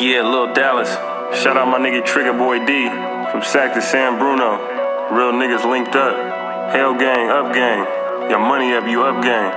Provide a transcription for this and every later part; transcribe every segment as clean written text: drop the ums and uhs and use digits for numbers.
Yeah, Lil Dallas. Shout out my nigga Trigger Boy D. From Sac to San Bruno. Real niggas linked up. Hell gang, up gang. Your money up, you up gang.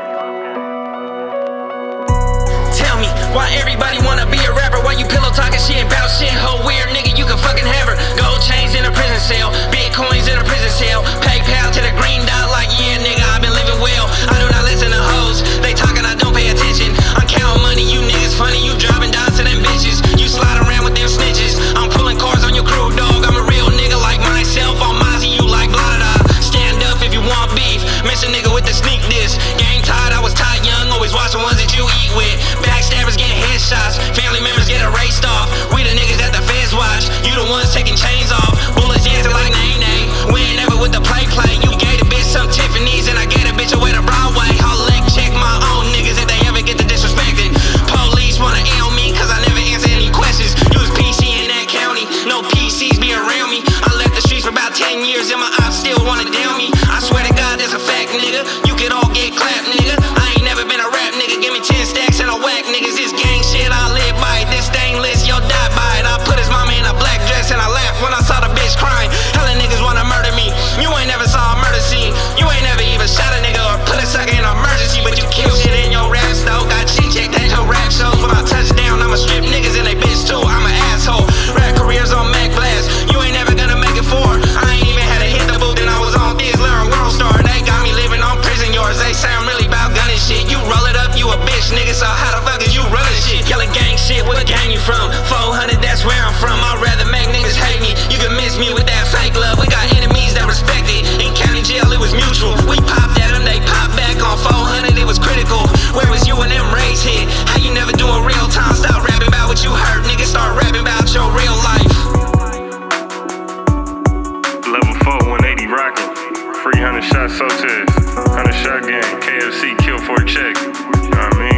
Tell me, why everybody wanna be a rapper? Why you pillow talking shit about shit? Ho, weird nigga, you can fucking have her. Gold chains in a prison cell, bitcoins in a prison cell. PayPal to the green dot like, yeah nigga, I've been living well. I do not listen to hoes, they talking, I don't pay attention. I'm counting money, you niggas funny, you driving down to them bitches. You slide around with them snitches, I'm pulling cars on your crew, dog. I'm a real nigga like myself, on Mozzie, you like blah blah blah. Stand up if you want beef, miss a nigga with the sneak diss. Game tied, I was tied young, always watching ones that you eat with. Backstabbers getting headshots, family members get erased off. We the niggas that the feds watch, you the ones taking chains off. Bullets dancing like nay-nay, we ain't never with the play. You gave a bitch some Tiffany's and I gave a bitch away to Broadway. I'll leg check my own niggas if they ever get to disrespecting. Police wanna ill me cause I never answer any questions. You was PC in that county, no PCs be around me. I left the streets for about 10 years and my ops still wanna down me. I swear to God that's a fact nigga, you could all get clapped nigga. I ain't never been a rap nigga, give me 10 stacks and a whack niggas. This gang shit I live by it, this stainless you'll die by it. I put his mama in a black dress and I laughed when I saw the bitch crying. Hella niggas wanna murder me, you ain't never saw a murder scene. You ain't never even shot a nigga or put a sucker in an emergency. But you kill shit in your raps though, got cheat checked at your rap shows. When I touch down I'ma strip niggas and they bitch too, I'm an asshole. Rap careers on Mac Blast, you ain't never gonna make it for. I ain't even had to hit the booth and I was on Thizzler and World Star. They got me living on prison yards, they say I'm really about gunning shit. You roll it up, you a bitch nigga, so how the fuck is you running shit? Yelling gang shit, what gang you from? 400, that's where I'm from. I'd rather make niggas hate me, you can miss me with that fake love. We got enemies that respect it, in county jail it was mutual. We popped at them, they popped back on 400, it was critical. Where was you when them raids hit? How you never doing real time? Stop rapping about what you heard, nigga, start rapping about your real life. Level 4, 180 rockin'. Free 100 shot so test. 100 shot game. KFC kill for a check. You know what I mean?